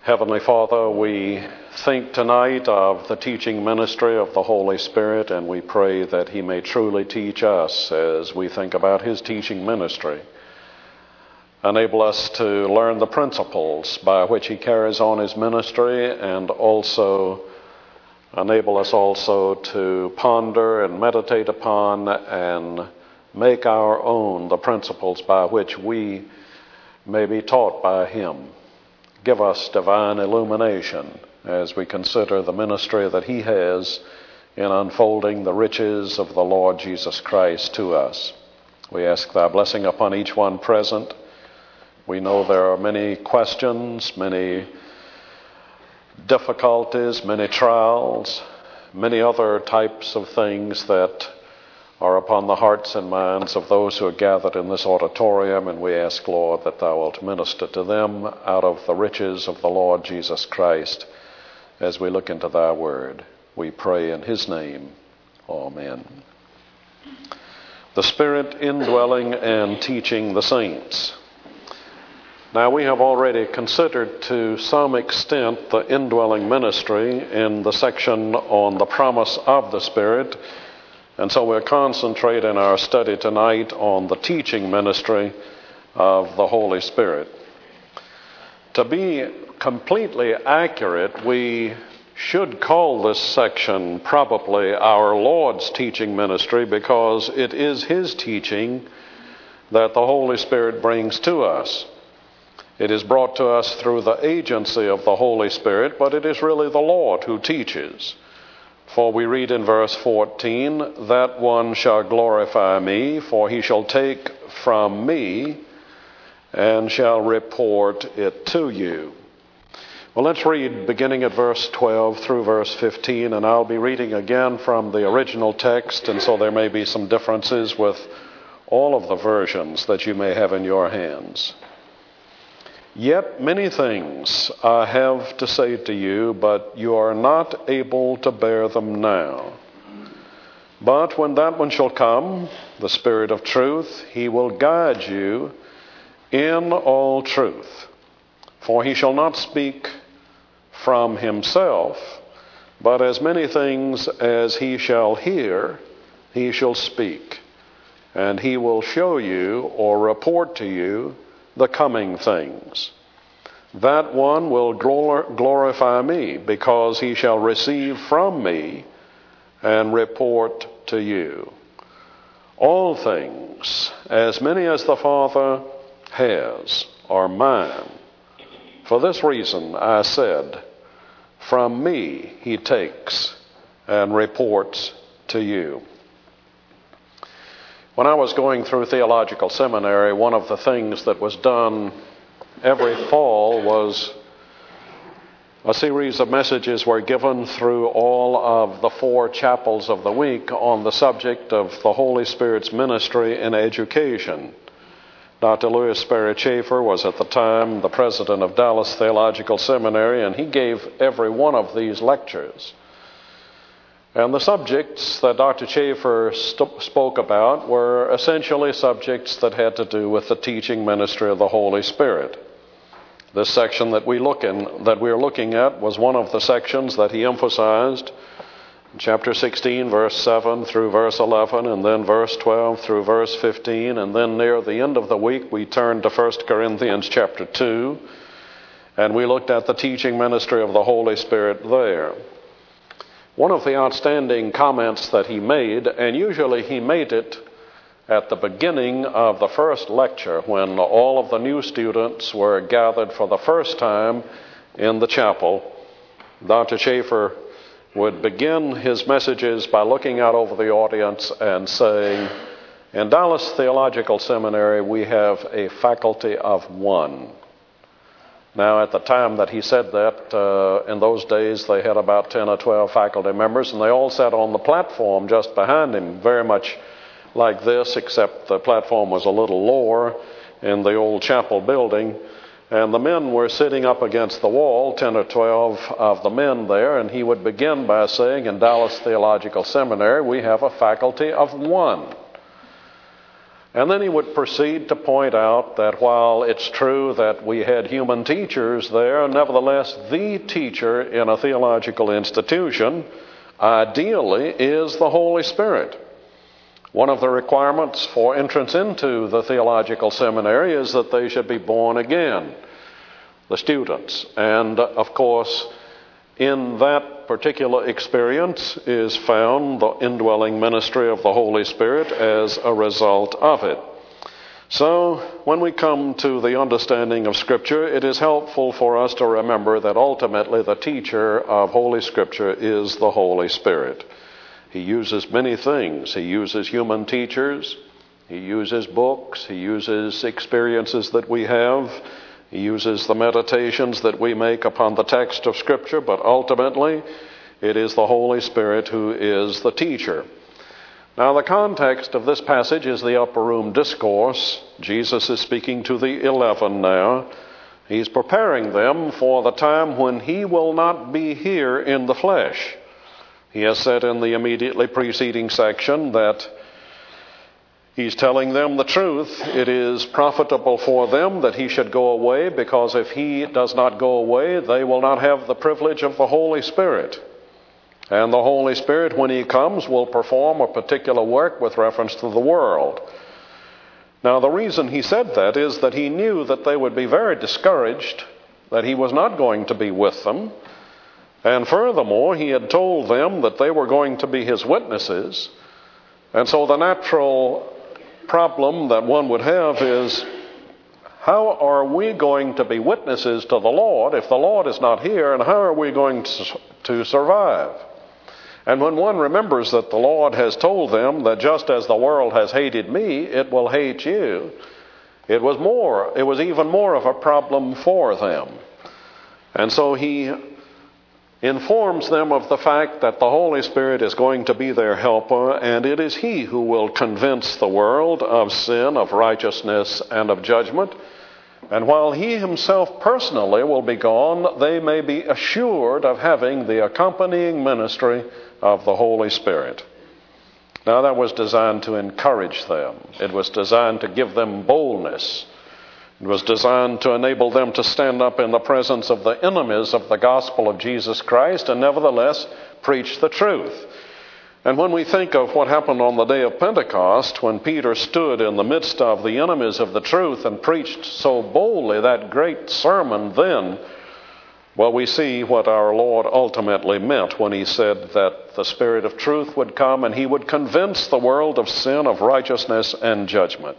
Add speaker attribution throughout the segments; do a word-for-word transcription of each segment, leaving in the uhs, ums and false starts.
Speaker 1: Heavenly Father, we think tonight of the teaching ministry of the Holy Spirit, and we pray that He may truly teach us as we think about His teaching ministry. Enable us to learn the principles by which He carries on His ministry, and also enable us also to ponder and meditate upon and make our own the principles by which we may be taught by Him. Give us divine illumination as we consider the ministry that He has in unfolding the riches of the Lord Jesus Christ to us. We ask Thy blessing upon each one present. We know there are many questions, many difficulties, many trials, many other types of things that are upon the hearts and minds of those who are gathered in this auditorium, and we ask, Lord, that Thou wilt minister to them out of the riches of the Lord Jesus Christ as we look into Thy word. We pray in His name. Amen. The Spirit indwelling and teaching the saints. Now, we have already considered to some extent the indwelling ministry in the section on the promise of the Spirit. And so we'll concentrate in our study tonight on the teaching ministry of the Holy Spirit. To be completely accurate, we should call this section probably our Lord's teaching ministry, because it is His teaching that the Holy Spirit brings to us. It is brought to us through the agency of the Holy Spirit, but it is really the Lord who teaches. For we read in verse fourteen, "That one shall glorify me, for he shall take from me and shall report it to you." Well, let's read beginning at verse twelve through verse fifteen, and I'll be reading again from the original text, and so there may be some differences with all of the versions that you may have in your hands. "Yet many things I have to say to you, but you are not able to bear them now. But when that one shall come, the Spirit of truth, He will guide you in all truth. For He shall not speak from Himself, but as many things as He shall hear, He shall speak. And He will show you or report to you the coming things. That one will glor- glorify me, because he shall receive from me and report to you. All things, as many as the Father has, are mine. For this reason I said, from me He takes and reports to you." When I was going through theological seminary, one of the things that was done every fall was a series of messages were given through all of the four chapels of the week on the subject of the Holy Spirit's ministry in education. Doctor Louis Sperry Chafer was at the time the president of Dallas Theological Seminary, and he gave every one of these lectures. And the subjects that Doctor Chafer st- spoke about were essentially subjects that had to do with the teaching ministry of the Holy Spirit. This section that we look in, that we're looking at, was one of the sections that he emphasized. Chapter sixteen, verse seven through verse eleven, and then verse twelve through verse fifteen, and then near the end of the week we turned to First Corinthians chapter two, and we looked at the teaching ministry of the Holy Spirit there. One of the outstanding comments that he made, and usually he made it at the beginning of the first lecture when all of the new students were gathered for the first time in the chapel, Doctor Chafer would begin his messages by looking out over the audience and saying, "In Dallas Theological Seminary, we have a faculty of one." Now, at the time that he said that, uh, in those days, they had about ten or twelve faculty members, and they all sat on the platform just behind him, very much like this, except the platform was a little lower in the old chapel building. And the men were sitting up against the wall, ten or twelve of the men there, and he would begin by saying, "In Dallas Theological Seminary, we have a faculty of one." And then he would proceed to point out that while it's true that we had human teachers there, nevertheless, the teacher in a theological institution ideally is the Holy Spirit. One of the requirements for entrance into the theological seminary is that they should be born again, the students. And, of course, in that particular experience is found the indwelling ministry of the Holy Spirit as a result of it. So, when we come to the understanding of Scripture, it is helpful for us to remember that ultimately the teacher of Holy Scripture is the Holy Spirit. He uses many things. He uses human teachers. He uses books. He uses experiences that we have. He uses the meditations that we make upon the text of Scripture, but ultimately it is the Holy Spirit who is the teacher. Now, the context of this passage is the upper room discourse. Jesus is speaking to the eleven now. He's preparing them for the time when he will not be here in the flesh. He has said in the immediately preceding section that he's telling them the truth. It is profitable for them that he should go away, because if he does not go away, they will not have the privilege of the Holy Spirit. And the Holy Spirit, when he comes, will perform a particular work with reference to the world. Now, the reason he said that is that he knew that they would be very discouraged, that he was not going to be with them. And furthermore, he had told them that they were going to be his witnesses. And so the natural problem that one would have is, how are we going to be witnesses to the Lord if the Lord is not here, and how are we going to, to survive? And when one remembers that the Lord has told them that just as the world has hated me, it will hate you, it was more, it was even more of a problem for them. And so he informs them of the fact that the Holy Spirit is going to be their helper, and it is he who will convince the world of sin, of righteousness, and of judgment. And while he himself personally will be gone, they may be assured of having the accompanying ministry of the Holy Spirit. Now, that was designed to encourage them. It was designed to give them boldness. It was designed to enable them to stand up in the presence of the enemies of the gospel of Jesus Christ and nevertheless preach the truth. And when we think of what happened on the day of Pentecost, when Peter stood in the midst of the enemies of the truth and preached so boldly that great sermon then, well, we see what our Lord ultimately meant when he said that the Spirit of truth would come and he would convince the world of sin, of righteousness, and judgment.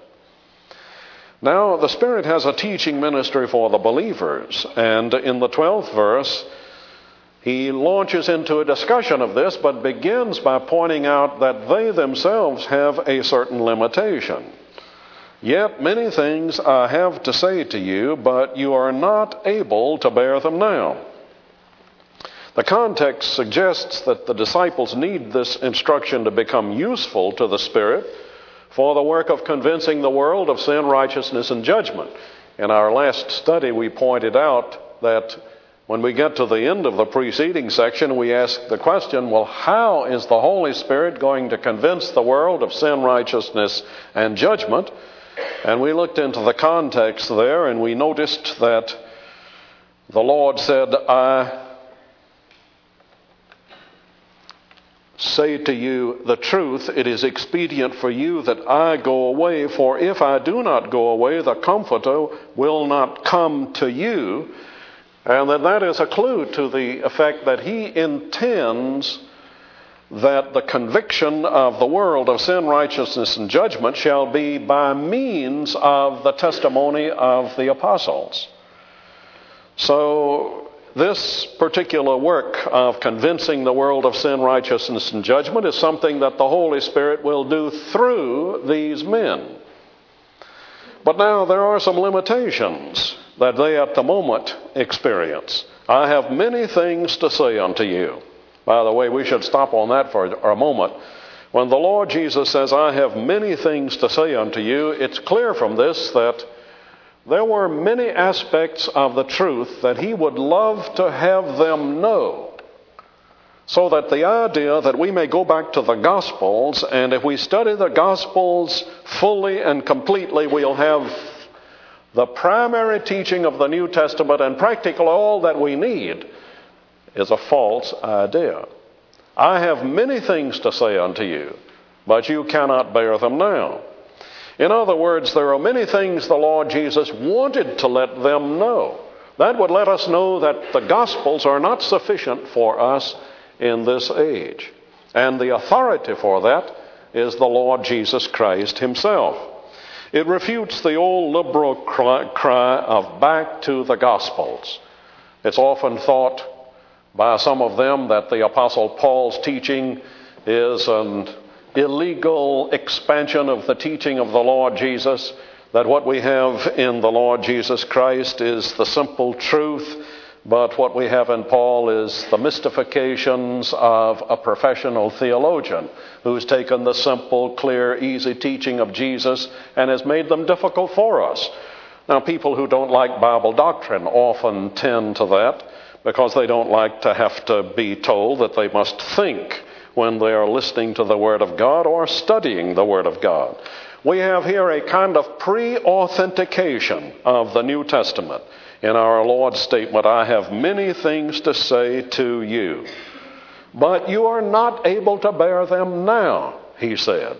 Speaker 1: Now, the Spirit has a teaching ministry for the believers, and in the twelfth verse, he launches into a discussion of this, but begins by pointing out that they themselves have a certain limitation. Yet many things I have to say to you, but you are not able to bear them now. The context suggests that the disciples need this instruction to become useful to the Spirit for the work of convincing the world of sin, righteousness, and judgment. In our last study, we pointed out that when we get to the end of the preceding section, we ask the question, well, how is the Holy Spirit going to convince the world of sin, righteousness, and judgment? And we looked into the context there, and we noticed that the Lord said, I say to you the truth, it is expedient for you that I go away, for if I do not go away, the Comforter will not come to you. And then that is a clue to the effect that he intends that the conviction of the world of sin, righteousness, and judgment shall be by means of the testimony of the apostles. So this particular work of convincing the world of sin, righteousness, and judgment is something that the Holy Spirit will do through these men. But now there are some limitations that they at the moment experience. I have many things to say unto you. By the way, we should stop on that for a moment. When the Lord Jesus says, I have many things to say unto you, it's clear from this that there were many aspects of the truth that he would love to have them know, So that the idea that we may go back to the Gospels, and if we study the Gospels fully and completely, we'll have the primary teaching of the New Testament and practically all that we need, is a false idea. I have many things to say unto you, but you cannot bear them now. In other words, there are many things the Lord Jesus wanted to let them know. That would let us know that the Gospels are not sufficient for us in this age. And the authority for that is the Lord Jesus Christ himself. It refutes the old liberal cry, cry of back to the Gospels. It's often thought by some of them that the Apostle Paul's teaching is an illegal expansion of the teaching of the Lord Jesus, that what we have in the Lord Jesus Christ is the simple truth, but what we have in Paul is the mystifications of a professional theologian who's taken the simple, clear, easy teaching of Jesus and has made them difficult for us. Now, people who don't like Bible doctrine often tend to that because they don't like to have to be told that they must think when they are listening to the Word of God or studying the Word of God. We have here a kind of pre-authentication of the New Testament. In our Lord's statement, I have many things to say to you, but you are not able to bear them now, he said.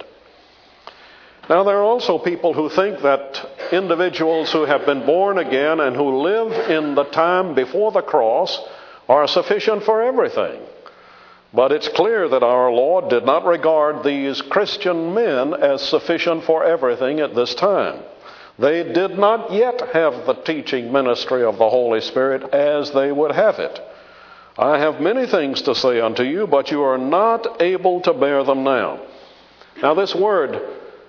Speaker 1: Now, there are also people who think that individuals who have been born again and who live in the time before the cross are sufficient for everything. But it's clear that our Lord did not regard these Christian men as sufficient for everything at this time. They did not yet have the teaching ministry of the Holy Spirit as they would have it. I have many things to say unto you, but you are not able to bear them now. Now, this word,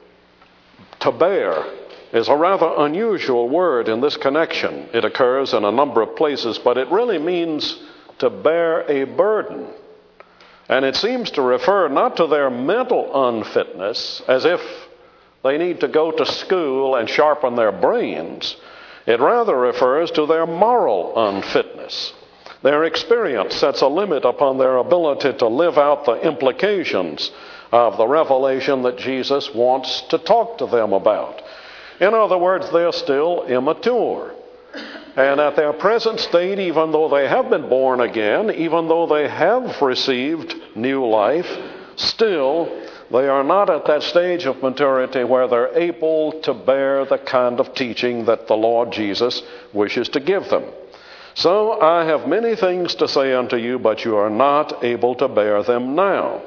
Speaker 1: to bear, is a rather unusual word in this connection. It occurs in a number of places, but it really means to bear a burden. And it seems to refer not to their mental unfitness, as if they need to go to school and sharpen their brains. It rather refers to their moral unfitness. Their experience sets a limit upon their ability to live out the implications of the revelation that Jesus wants to talk to them about. In other words, they're still immature. And at their present state, even though they have been born again, even though they have received new life, still they are not at that stage of maturity where they're able to bear the kind of teaching that the Lord Jesus wishes to give them. So I have many things to say unto you, but you are not able to bear them now.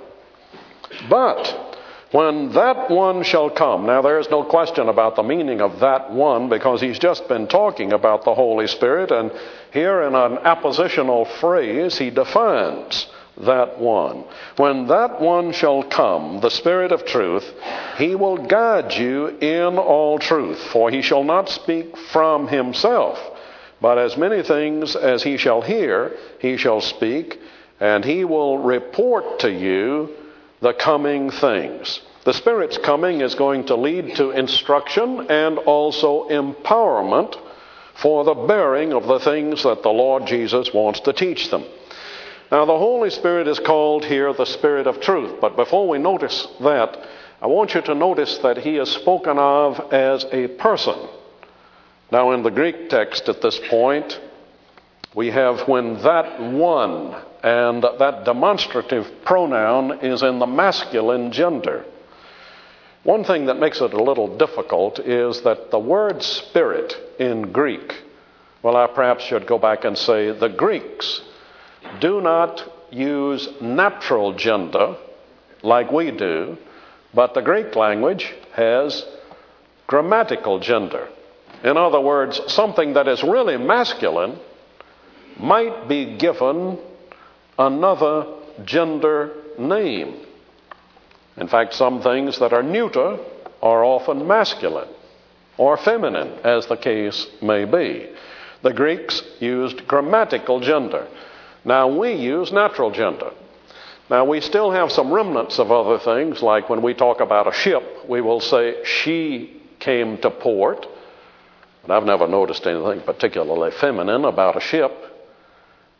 Speaker 1: But when that one shall come, now there is no question about the meaning of that one, because he's just been talking about the Holy Spirit, and here in an appositional phrase he defines that one. When that one shall come, the Spirit of truth, he will guide you in all truth, for he shall not speak from himself, but as many things as he shall hear, he shall speak, and he will report to you the coming things. The Spirit's coming is going to lead to instruction and also empowerment for the bearing of the things that the Lord Jesus wants to teach them. Now, the Holy Spirit is called here the Spirit of truth, but before we notice that, I want you to notice that he is spoken of as a person. Now, in the Greek text at this point, we have when that one, and that demonstrative pronoun is in the masculine gender. One thing that makes it a little difficult is that the word spirit in Greek, well, I perhaps should go back and say the Greeks do not use natural gender like we do, but the Greek language has grammatical gender. In other words, something that is really masculine might be given another gender name. In fact, some things that are neuter are often masculine or feminine, as the case may be. The Greeks used grammatical gender. Now, we use natural gender. Now, we still have some remnants of other things, like when we talk about a ship, we will say, she came to port. But I've never noticed anything particularly feminine about a ship.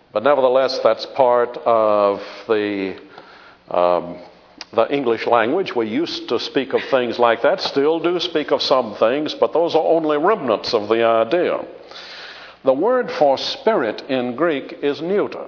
Speaker 1: But nevertheless, that's part of the um, the English language. We used to speak of things like that, still do speak of some things, but those are only remnants of the idea. The word for spirit in Greek is neuter.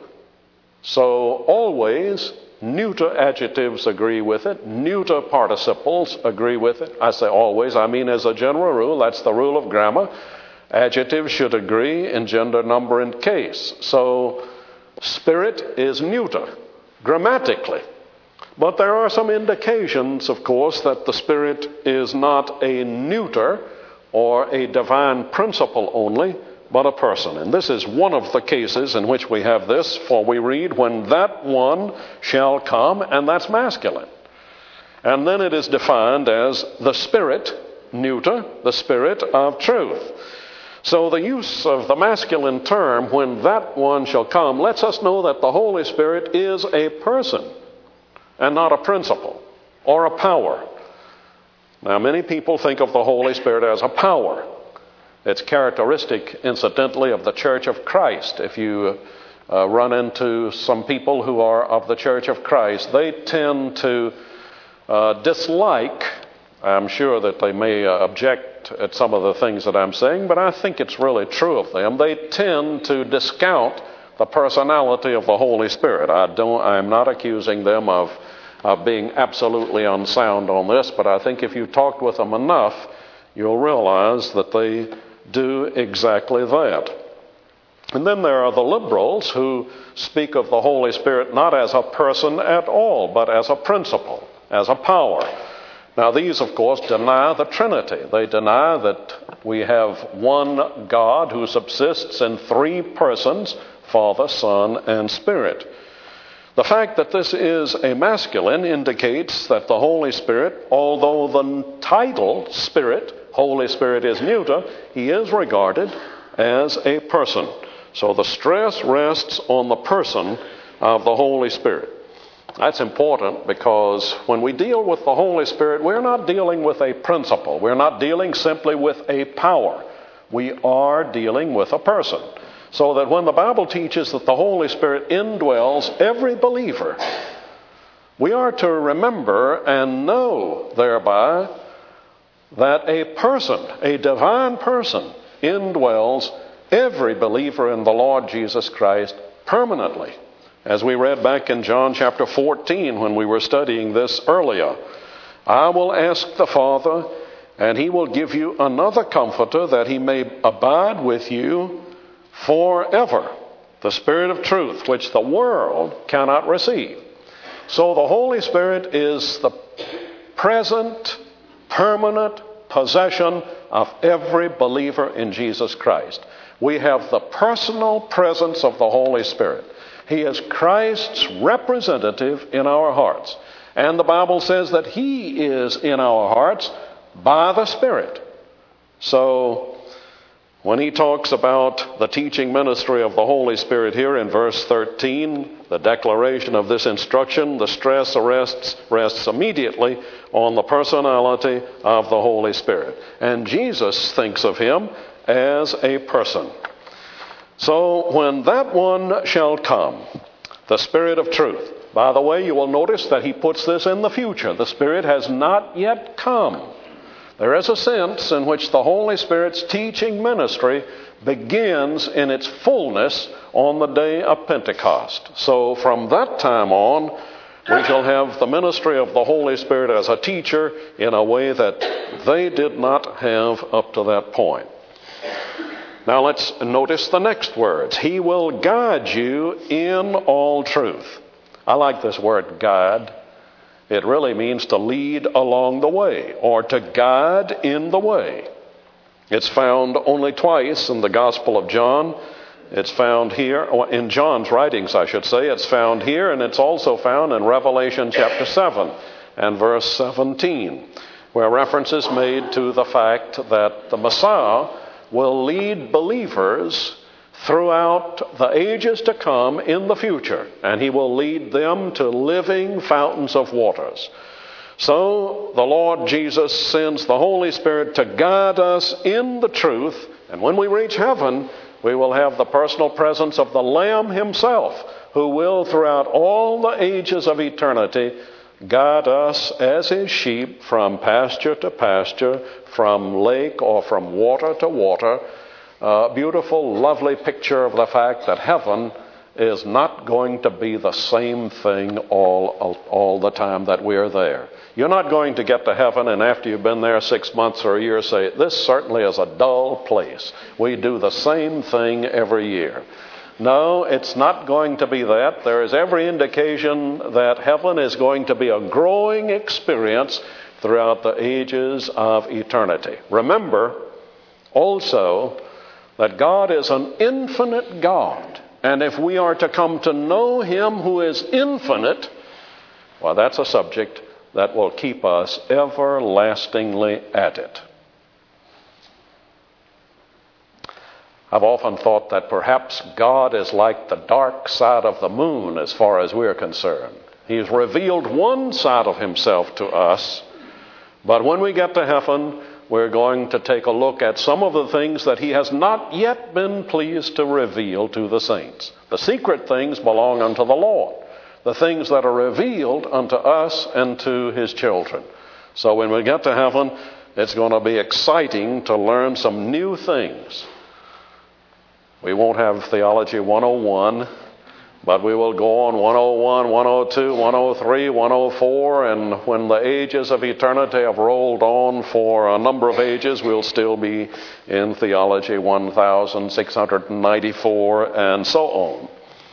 Speaker 1: So always neuter adjectives agree with it, neuter participles agree with it. I say always, I mean as a general rule, that's the rule of grammar. Adjectives should agree in gender, number, and case. So spirit is neuter, grammatically. But there are some indications, of course, that the Spirit is not a neuter or a divine principle only, but a person. And this is one of the cases in which we have this, for we read, when that one shall come, and that's masculine. And then it is defined as the Spirit, neuter, the Spirit of truth. So the use of the masculine term, when that one shall come, lets us know that the Holy Spirit is a person and not a principle or a power. Now, many people think of the Holy Spirit as a power. It's characteristic, incidentally, of the Church of Christ. If you uh, run into some people who are of the Church of Christ, they tend to uh, dislike, I'm sure that they may uh, object at some of the things that I'm saying, but I think it's really true of them. They tend to discount the personality of the Holy Spirit. I don't, I'm not accusing them of, of being absolutely unsound on this, but I think if you talked with them enough, you'll realize that they do exactly that. And then there are the liberals who speak of the Holy Spirit not as a person at all, but as a principle, as a power. Now, these, of course, deny the Trinity. They deny that we have one God who subsists in three persons, Father, Son, and Spirit. The fact that this is a masculine indicates that the Holy Spirit, although the title Spirit, Holy Spirit, is neuter, he is regarded as a person. So the stress rests on the person of the Holy Spirit. That's important because when we deal with the Holy Spirit, we're not dealing with a principle. We're not dealing simply with a power. We are dealing with a person. So that when the Bible teaches that the Holy Spirit indwells every believer, we are to remember and know thereby that a person, a divine person, indwells every believer in the Lord Jesus Christ permanently. As we read back in John chapter fourteen when we were studying this earlier, I will ask the Father, and he will give you another comforter that he may abide with you forever, the Spirit of truth, which the world cannot receive. So the Holy Spirit is the present, permanent possession of every believer in Jesus Christ. We have the personal presence of the Holy Spirit. He is Christ's representative in our hearts. And the Bible says that he is in our hearts by the Spirit. So when he talks about the teaching ministry of the Holy Spirit here in verse thirteen, the declaration of this instruction, the stress rests, rests immediately on the personality of the Holy Spirit. And Jesus thinks of him as a person. So when that one shall come, the Spirit of truth. By the way, you will notice that he puts this in the future. The Spirit has not yet come. There is a sense in which the Holy Spirit's teaching ministry begins in its fullness on the day of Pentecost. So from that time on, we shall have the ministry of the Holy Spirit as a teacher in a way that they did not have up to that point. Now let's notice the next words. He will guide you in all truth. I like this word, guide. It really means to lead along the way or to guide in the way. It's found only twice in the Gospel of John. It's found here, in John's writings, I should say. It's found here, and it's also found in Revelation chapter seven and verse seventeen, where reference is made to the fact that the Messiah will lead believers throughout the ages to come in the future, and he will lead them to living fountains of waters. So the Lord Jesus sends the Holy Spirit to guide us in the truth, and when we reach heaven, We will have the personal presence of the Lamb himself, who will throughout all the ages of eternity guide us as his sheep from pasture to pasture, from lake or from water to water. A beautiful, lovely picture of the fact that heaven is not going to be the same thing all, all the time that we're there. You're not going to get to heaven and after you've been there six months or a year say, this certainly is a dull place. We do the same thing every year. No, it's not going to be that. There is every indication that heaven is going to be a growing experience throughout the ages of eternity. Remember also that God is an infinite God. And if we are to come to know him who is infinite, well, that's a subject that will keep us everlastingly at it. I've often thought that perhaps God is like the dark side of the moon as far as we're concerned. He's revealed one side of himself to us, but when we get to heaven, we're going to take a look at some of the things that he has not yet been pleased to reveal to the saints. The secret things belong unto the Lord. The things that are revealed unto us and to his children. So when we get to heaven, it's going to be exciting to learn some new things. We won't have Theology one oh one, but we will go on one oh one, one oh two, one oh three, one oh four, and when the ages of eternity have rolled on for a number of ages, we'll still be in Theology one thousand six hundred ninety-four, and so on.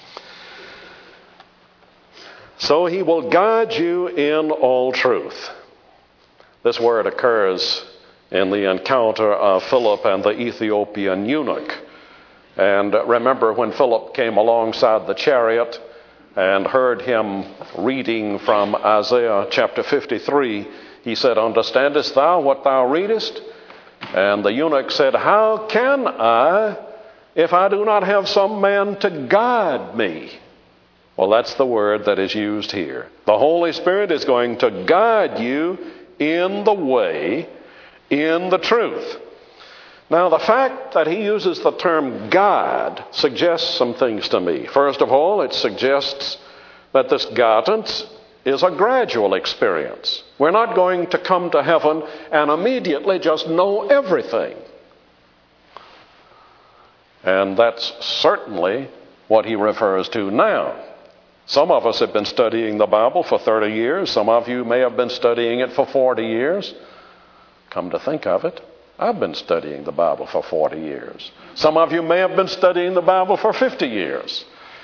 Speaker 1: So he will guide you in all truth. This word occurs in the encounter of Philip and the Ethiopian eunuch. And remember when Philip came alongside the chariot and heard him reading from Isaiah chapter fifty-three, he said, "Understandest thou what thou readest?" And the eunuch said, "How can I if I do not have some man to guide me?" Well, that's the word that is used here. The Holy Spirit is going to guide you in the way, in the truth. Now, the fact that he uses the term guide suggests some things to me. First of all, it suggests that this guidance is a gradual experience. We're not going to come to heaven and immediately just know everything. And that's certainly what he refers to now. Some of us have been studying the Bible for thirty years. Some of you may have been studying it for forty years. Come to think of it, I've been studying the Bible for forty years. Some of you may have been studying the Bible for fifty years.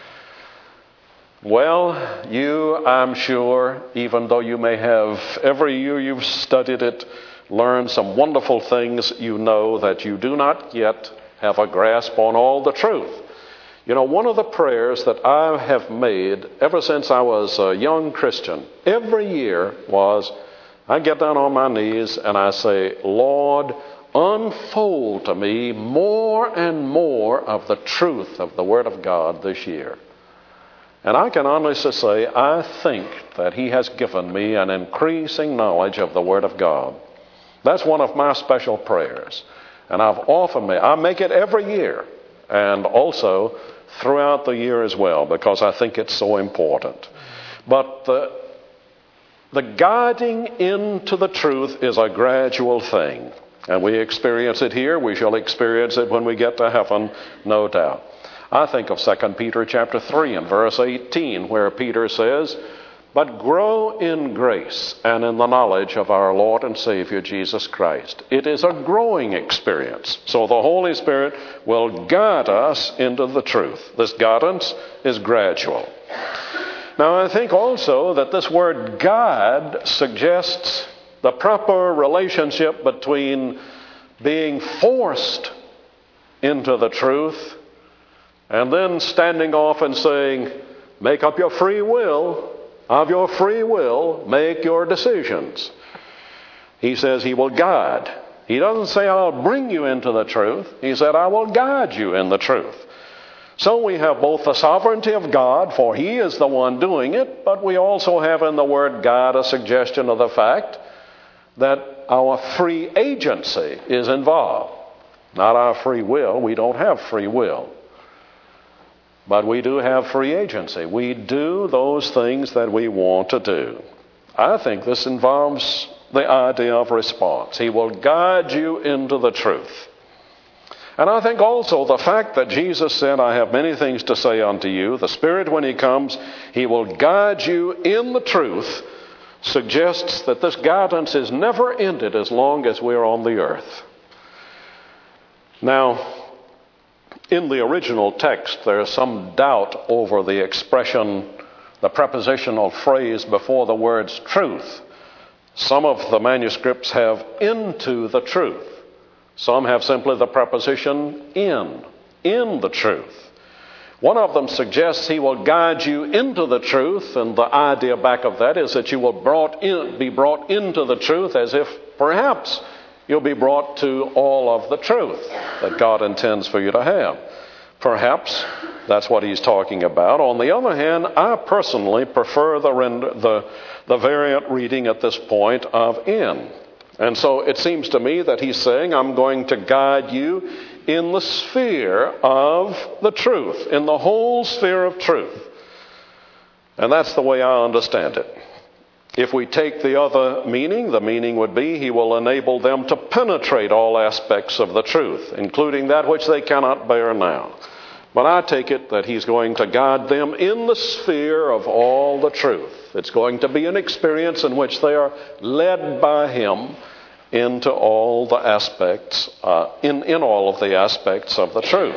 Speaker 1: Well, you, I'm sure, even though you may have, every year you've studied it, learned some wonderful things, you know that you do not yet have a grasp on all the truth. You know, one of the prayers that I have made ever since I was a young Christian, every year was, I get down on my knees and I say, Lord, unfold to me more and more of the truth of the Word of God this year. And I can honestly say, I think that he has given me an increasing knowledge of the Word of God. That's one of my special prayers. And I've often made, I make it every year and also throughout the year as well because I think it's so important. But the, the guiding into the truth is a gradual thing. And we experience it here. We shall experience it when we get to heaven, no doubt. I think of Second Peter chapter three and verse eighteen, where Peter says, "But grow in grace and in the knowledge of our Lord and Savior Jesus Christ." It is a growing experience. So the Holy Spirit will guide us into the truth. This guidance is gradual. Now, I think also that this word guide suggests the proper relationship between being forced into the truth and then standing off and saying, make up your free will. Of your free will, make your decisions. He says he will guide. He doesn't say, I'll bring you into the truth. He said, I will guide you in the truth. So we have both the sovereignty of God, for he is the one doing it, but we also have in the word guide a suggestion of the fact that our free agency is involved. Not our free will. We don't have free will. But we do have free agency. We do those things that we want to do. I think this involves the idea of response. He will guide you into the truth. And I think also the fact that Jesus said, I have many things to say unto you, the Spirit, when He comes, He will guide you in the truth, suggests that this guidance is never ended as long as we're on the earth. Now, in the original text, there is some doubt over the expression, the prepositional phrase before the words truth. Some of the manuscripts have into the truth. Some have simply the preposition in, in the truth. One of them suggests He will guide you into the truth, and the idea back of that is that you will brought in, be brought into the truth as if perhaps you'll be brought to all of the truth that God intends for you to have. Perhaps that's what He's talking about. On the other hand, I personally prefer the, render, the, the variant reading at this point of in. And so it seems to me that He's saying, I'm going to guide you in the sphere of the truth, in the whole sphere of truth. And that's the way I understand it. If we take the other meaning, the meaning would be He will enable them to penetrate all aspects of the truth, including that which they cannot bear now. But I take it that He's going to guide them in the sphere of all the truth. It's going to be an experience in which they are led by Him into all the aspects, uh, in, in all of the aspects of the truth.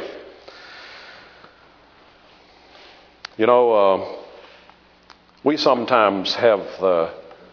Speaker 1: You know, uh, we sometimes have the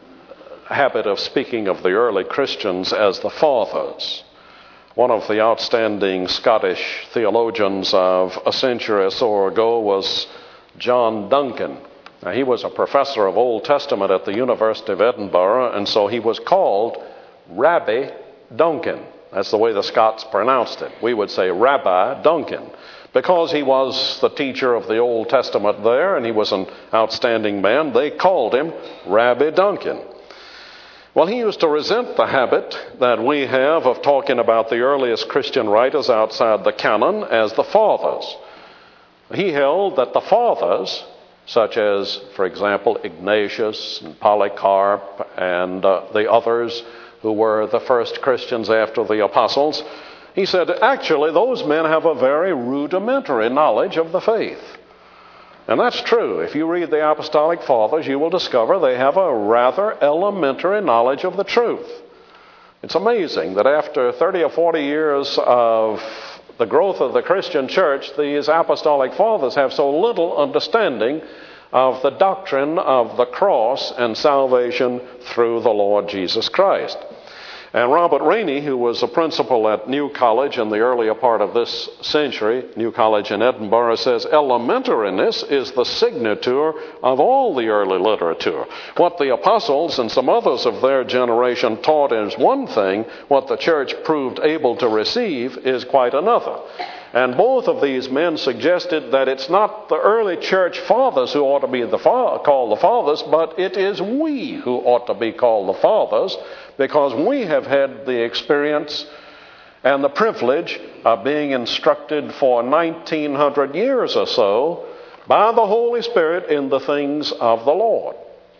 Speaker 1: habit of speaking of the early Christians as the fathers. One of the outstanding Scottish theologians of a century or so ago was John Duncan. Now, he was a professor of Old Testament at the University of Edinburgh, and so he was called Rabbi Duncan. That's the way the Scots pronounced it. We would say Rabbi Duncan, because he was the teacher of the Old Testament there, and he was an outstanding man. They called him Rabbi Duncan. Well, he used to resent the habit that we have of talking about the earliest Christian writers outside the canon as the fathers. He held that the fathers, such as, for example, Ignatius and Polycarp and uh, the others who were the first Christians after the apostles, he said, actually, those men have a very rudimentary knowledge of the faith. And that's true. If you read the Apostolic Fathers, you will discover they have a rather elementary knowledge of the truth. It's amazing that after thirty or forty years of the growth of the Christian church, these Apostolic Fathers have so little understanding of the doctrine of the cross and salvation through the Lord Jesus Christ. And Robert Rainey, who was a principal at New College in the earlier part of this century, New College in Edinburgh, says, elementariness is the signature of all the early literature. What the apostles and some others of their generation taught is one thing, what the church proved able to receive is quite another. And both of these men suggested that it's not the early church fathers who ought to be the fa- called the fathers, but it is we who ought to be called the fathers, because we have had the experience and the privilege of being instructed for nineteen hundred years or so by the Holy Spirit in the things of the Lord.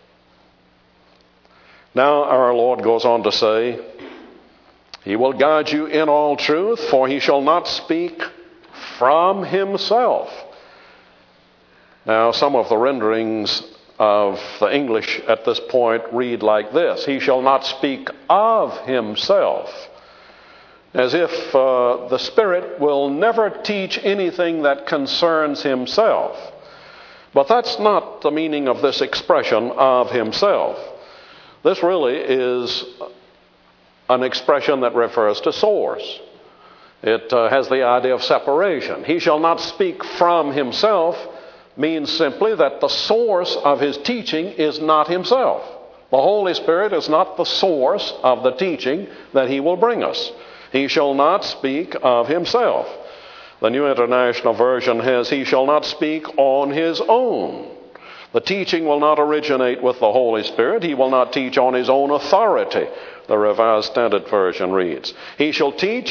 Speaker 1: Now our Lord goes on to say, He will guide you in all truth, for He shall not speak from Himself. Now, some of the renderings of the English at this point read like this: He shall not speak of Himself, as if uh, the Spirit will never teach anything that concerns Himself. But that's not the meaning of this expression, of Himself. This really is an expression that refers to source. It uh, has the idea of separation. He shall not speak from Himself means simply that the source of His teaching is not Himself. The Holy Spirit is not the source of the teaching that He will bring us. He shall not speak of Himself. The New International Version has, He shall not speak on His own. The teaching will not originate with the Holy Spirit. He will not teach on His own authority, the Revised Standard Version reads. He shall teach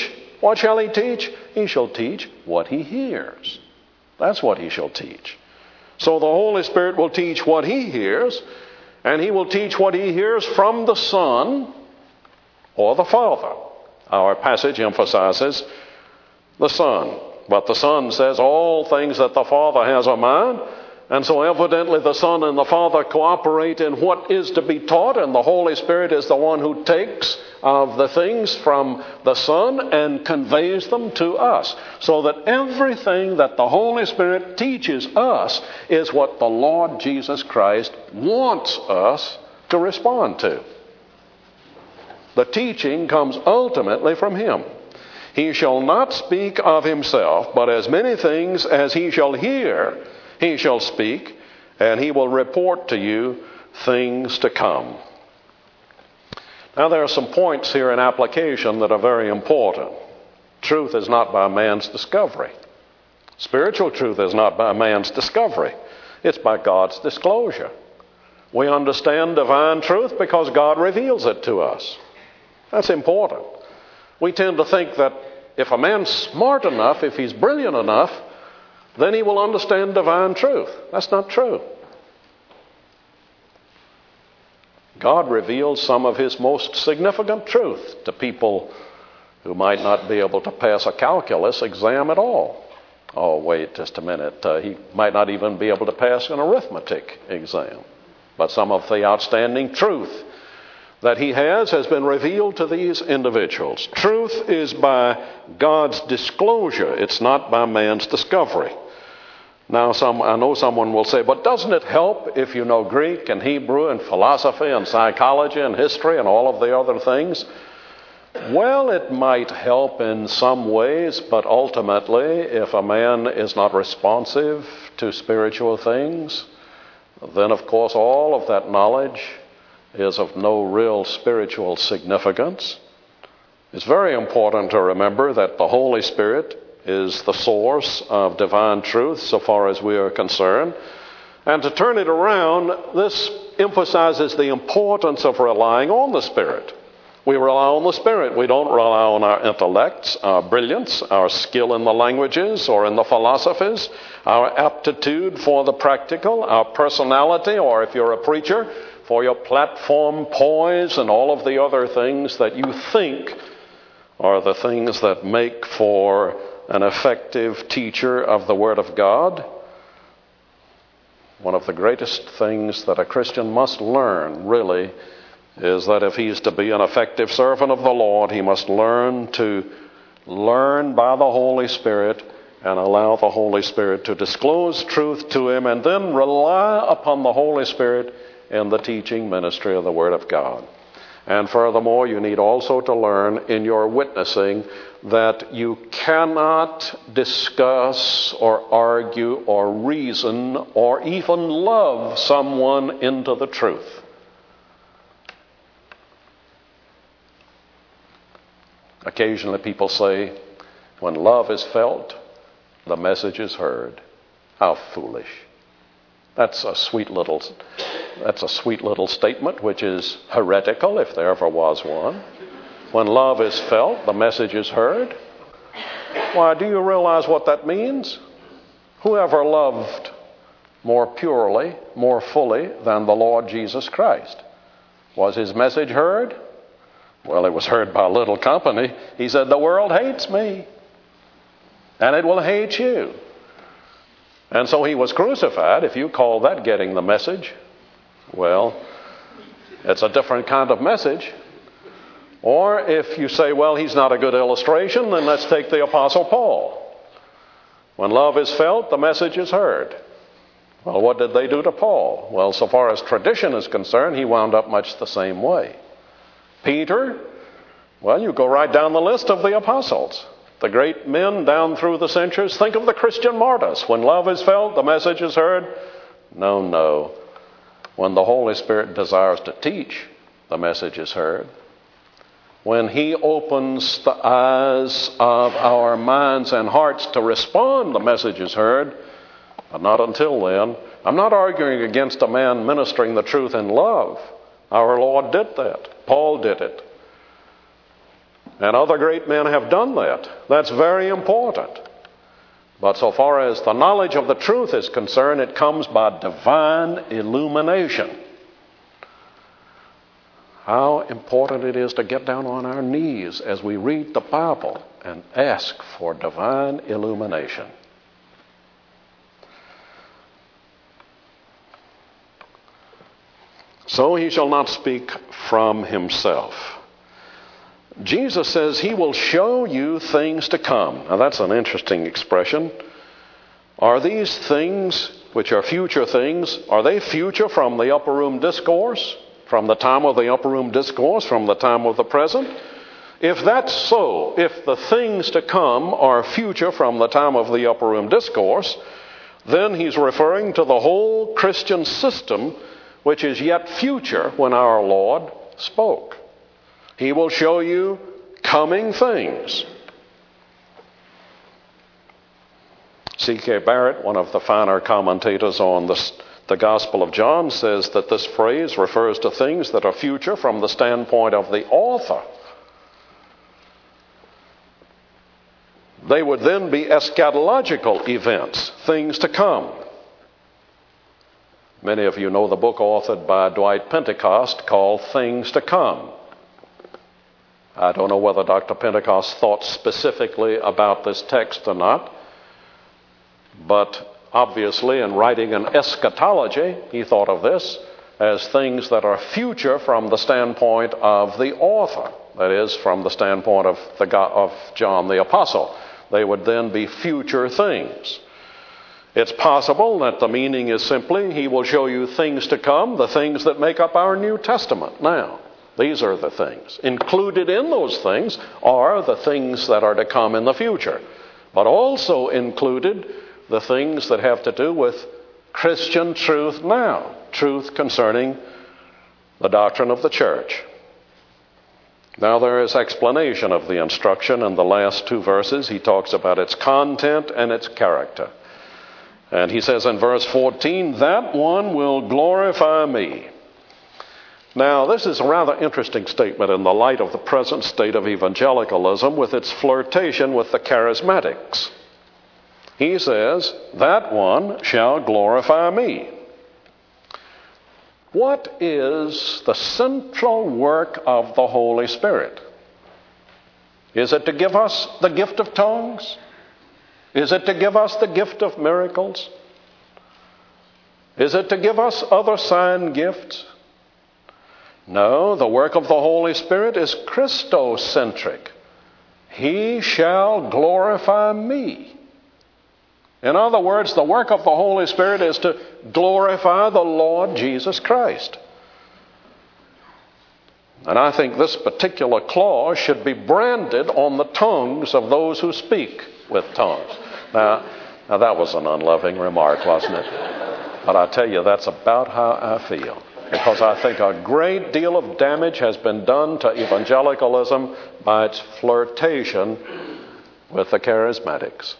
Speaker 1: What shall he teach? He shall teach what he hears. That's what he shall teach. So the Holy Spirit will teach what he hears, and he will teach what he hears from the Son or the Father. Our passage emphasizes the Son. But the Son says all things that the Father has are mine. And so evidently the Son and the Father cooperate in what is to be taught, and the Holy Spirit is the one who takes of the things from the Son and conveys them to us. So that everything that the Holy Spirit teaches us is what the Lord Jesus Christ wants us to respond to. The teaching comes ultimately from him. He shall not speak of himself, but as many things as he shall hear, he shall speak, and he will report to you things to come. Now there are some points here in application that are very important. Truth is not by man's discovery. Spiritual truth is not by man's discovery. It's by God's disclosure. We understand divine truth because God reveals it to us. That's important. We tend to think that if a man's smart enough, if he's brilliant enough, then he will understand divine truth. That's not true. God reveals some of his most significant truth to people who might not be able to pass a calculus exam at all. Oh, wait just a minute. Uh, he might not even be able to pass an arithmetic exam. But some of the outstanding truth that he has has been revealed to these individuals. Truth is by God's disclosure. It's not by man's discovery. Now, some, I know someone will say, but doesn't it help if you know Greek and Hebrew and philosophy and psychology and history and all of the other things? Well, it might help in some ways, but ultimately, if a man is not responsive to spiritual things, then of course all of that knowledge is of no real spiritual significance. It's very important to remember that the Holy Spirit is the source of divine truth so far as we are concerned. And to turn it around, this emphasizes the importance of relying on the Spirit. We rely on the Spirit. We don't rely on our intellects, our brilliance, our skill in the languages or in the philosophies, our aptitude for the practical, our personality, or if you're a preacher, for your platform poise and all of the other things that you think are the things that make for an effective teacher of the Word of God. One of the greatest things that a Christian must learn, really, is that if he is to be an effective servant of the Lord, he must learn to learn by the Holy Spirit and allow the Holy Spirit to disclose truth to him, and then rely upon the Holy Spirit in the teaching ministry of the Word of God. And furthermore, you need also to learn in your witnessing that you cannot discuss or argue or reason or even love someone into the truth. Occasionally people say, when love is felt, the message is heard. How foolish. That's a sweet little that's a sweet little statement, which is heretical if there ever was one. When love is felt, the message is heard. Why, do you realize what that means? Whoever loved more purely, more fully than the Lord Jesus Christ? Was his message heard? Well, it was heard by little company. He said, the world hates me, and it will hate you. And so he was crucified. If you call that getting the message, well, it's a different kind of message. Or if you say, well, he's not a good illustration, then let's take the Apostle Paul. When love is felt, the message is heard. Well, what did they do to Paul? Well, so far as tradition is concerned, he wound up much the same way. Peter, well, you go right down the list of the apostles. The great men down through the centuries. Think of the Christian martyrs. When love is felt, the message is heard. No, no. When the Holy Spirit desires to teach, the message is heard. When he opens the eyes of our minds and hearts to respond, the message is heard. But not until then. I'm not arguing against a man ministering the truth in love. Our Lord did that. Paul did it. And other great men have done that. That's very important. But so far as the knowledge of the truth is concerned, it comes by divine illumination. How important it is to get down on our knees as we read the Bible and ask for divine illumination. So he shall not speak from himself. Jesus says he will show you things to come. Now that's an interesting expression. Are these things, which are future things, are they future from the upper room discourse? From the time of the upper room discourse? From the time of the present? If that's so, if the things to come are future from the time of the upper room discourse, then he's referring to the whole Christian system, which is yet future when our Lord spoke. He will show you coming things. C K Barrett, one of the finer commentators on the, the Gospel of John, says that this phrase refers to things that are future from the standpoint of the author. They would then be eschatological events, things to come. Many of you know the book authored by Dwight Pentecost called Things to Come. I don't know whether Doctor Pentecost thought specifically about this text or not, but obviously in writing an eschatology, he thought of this as things that are future from the standpoint of the author, that is, from the standpoint of, the, of John the Apostle. They would then be future things. It's possible that the meaning is simply, he will show you things to come, the things that make up our New Testament now. These are the things. Included in those things are the things that are to come in the future, but also included the things that have to do with Christian truth now, truth concerning the doctrine of the church. Now there is explanation of the instruction in the last two verses. He talks about its content and its character. And he says in verse fourteen, that one will glorify me. Now, this is a rather interesting statement in the light of the present state of evangelicalism with its flirtation with the charismatics. He says, that one shall glorify me. What is the central work of the Holy Spirit? Is it to give us the gift of tongues? Is it to give us the gift of miracles? Is it to give us other sign gifts? No, the work of the Holy Spirit is Christocentric. He shall glorify me. In other words, the work of the Holy Spirit is to glorify the Lord Jesus Christ. And I think this particular clause should be branded on the tongues of those who speak with tongues. Now, now that was an unloving remark, wasn't it? But I tell you, that's about how I feel. Because I think a great deal of damage has been done to evangelicalism by its flirtation with the charismatics.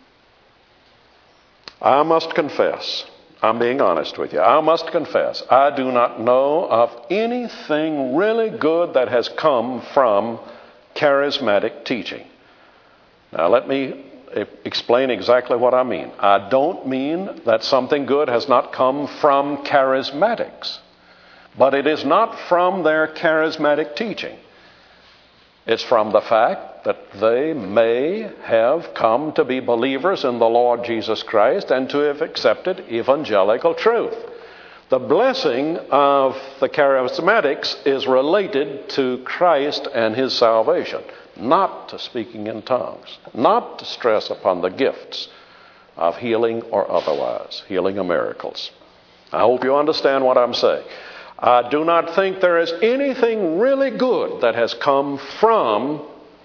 Speaker 1: I must confess, I'm being honest with you, I must confess, I do not know of anything really good that has come from charismatic teaching. Now let me explain exactly what I mean. I don't mean that something good has not come from charismatics. But it is not from their charismatic teaching. It's from the fact that they may have come to be believers in the Lord Jesus Christ and to have accepted evangelical truth. The blessing of the charismatics is related to Christ and his salvation, not to speaking in tongues, not to stress upon the gifts of healing or otherwise, healing or miracles. I hope you understand what I'm saying. I do not think there is anything really good that has come from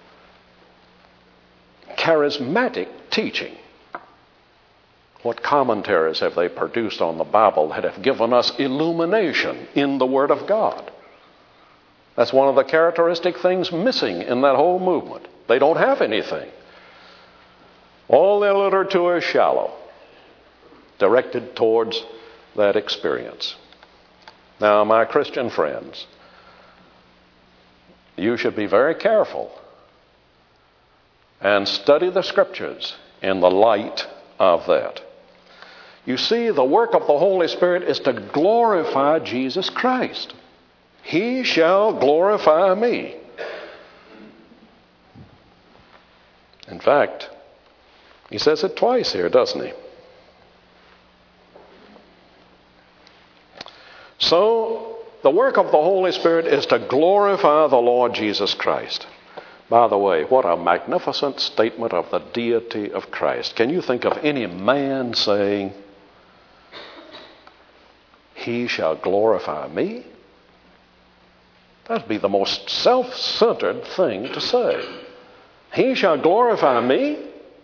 Speaker 1: charismatic teaching. What commentaries have they produced on the Bible that have given us illumination in the Word of God? That's one of the characteristic things missing in that whole movement. They don't have anything. All their literature is shallow, directed towards that experience. Now, my Christian friends, you should be very careful and study the Scriptures in the light of that. You see, the work of the Holy Spirit is to glorify Jesus Christ. He shall glorify me. In fact, he says it twice here, doesn't he? So, the work of the Holy Spirit is to glorify the Lord Jesus Christ. By the way, what a magnificent statement of the deity of Christ. Can you think of any man saying, "He shall glorify me"? That'd be the most self-centered thing to say. He shall glorify me?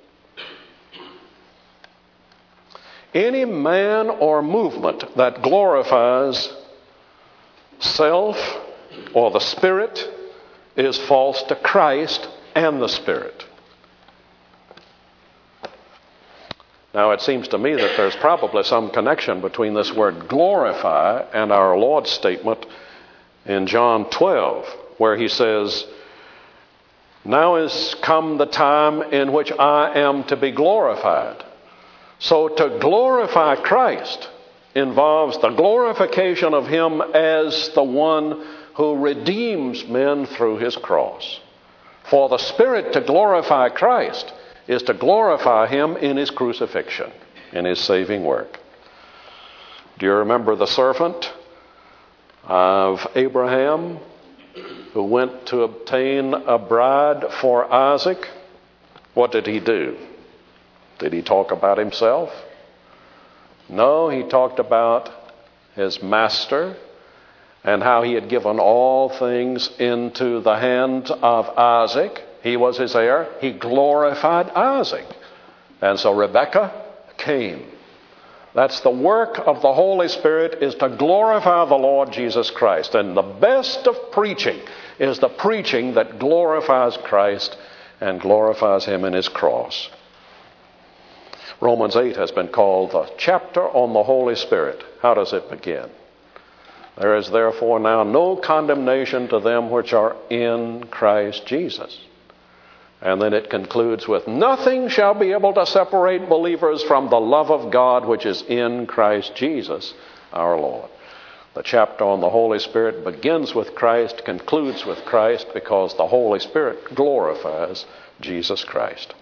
Speaker 1: Any man or movement that glorifies self or the Spirit is false to Christ and the Spirit. Now, it seems to me that there's probably some connection between this word glorify and our Lord's statement in John twelve, where he says, "Now is come the time in which I am to be glorified." So to glorify Christ involves the glorification of him as the one who redeems men through his cross. For the Spirit to glorify Christ is to glorify him in his crucifixion, in his saving work. Do you remember the servant of Abraham who went to obtain a bride for Isaac? What did he do? Did he talk about himself? No, he talked about his master and how he had given all things into the hands of Isaac. He was his heir. He glorified Isaac. And so Rebekah came. That's the work of the Holy Spirit, is to glorify the Lord Jesus Christ. And the best of preaching is the preaching that glorifies Christ and glorifies him in his cross. Romans eight has been called the chapter on the Holy Spirit. How does it begin? "There is therefore now no condemnation to them which are in Christ Jesus." And then it concludes with, "Nothing shall be able to separate believers from the love of God which is in Christ Jesus our Lord." The chapter on the Holy Spirit begins with Christ, concludes with Christ, because the Holy Spirit glorifies Jesus Christ.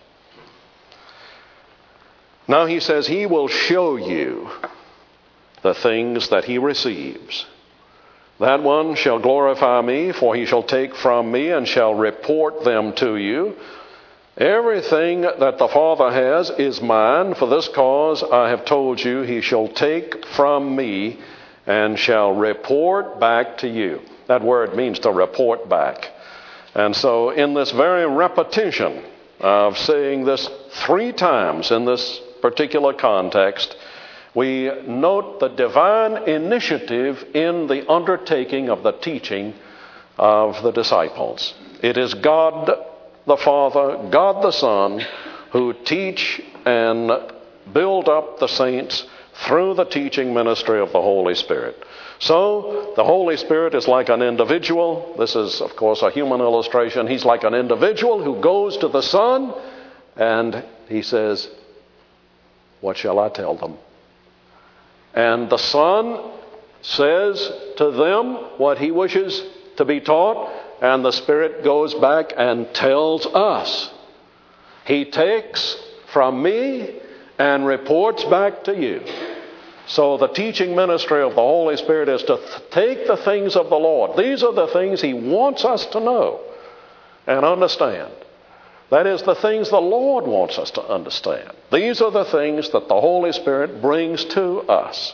Speaker 1: Now he says he will show you the things that he receives. "That one shall glorify me, for he shall take from me and shall report them to you. Everything that the Father has is mine. For this cause I have told you, he shall take from me and shall report back to you." That word means to report back. And so in this very repetition of saying this three times in this particular context, we note the divine initiative in the undertaking of the teaching of the disciples. It is God the Father, God the Son, who teach and build up the saints through the teaching ministry of the Holy Spirit. So, the Holy Spirit is like an individual. This is, of course, a human illustration. He's like an individual who goes to the Son and he says, "What shall I tell them?" And the Son says to them what he wishes to be taught, and the Spirit goes back and tells us. He takes from me and reports back to you. So the teaching ministry of the Holy Spirit is to th- take the things of the Lord. These are the things he wants us to know and understand. That is, the things the Lord wants us to understand. These are the things that the Holy Spirit brings to us.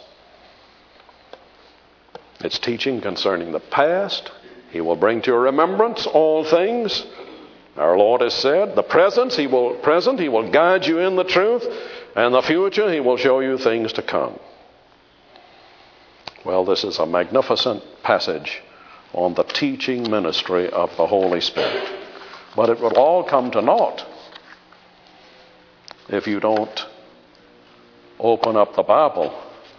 Speaker 1: It's teaching concerning the past. He will bring to your remembrance all things. Our Lord has said, the present he will present, he will guide you in the truth, and the future he will show you things to come. Well, this is a magnificent passage on the teaching ministry of the Holy Spirit. But it will all come to naught if you don't open up the Bible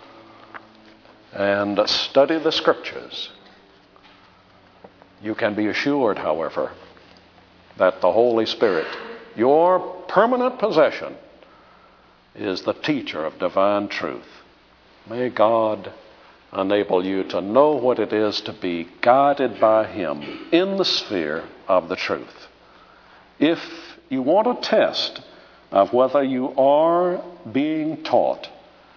Speaker 1: and study the Scriptures. You can be assured, however, that the Holy Spirit Your permanent possession is the teacher of divine truth. May God enable you to know what it is to be guided by him in the sphere of the truth. If you want a test of whether you are being taught,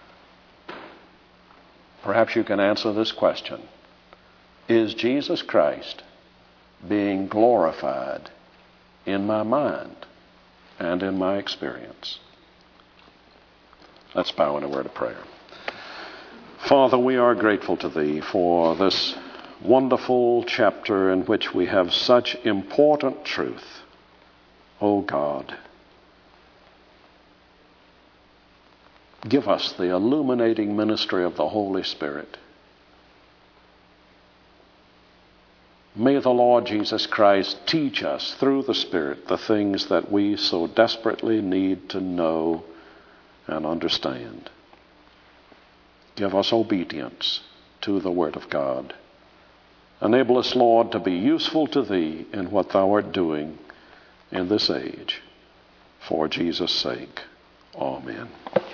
Speaker 1: perhaps you can answer this question: is Jesus Christ being glorified in my mind and in my experience? Let's bow in a word of prayer. Father, we are grateful to Thee for this wonderful chapter in which we have such important truth. O God, give us the illuminating ministry of the Holy Spirit. May the Lord Jesus Christ teach us through the Spirit the things that we so desperately need to know and understand. Give us obedience to the Word of God. Enable us, Lord, to be useful to Thee in what Thou art doing in this age. For Jesus' sake, amen.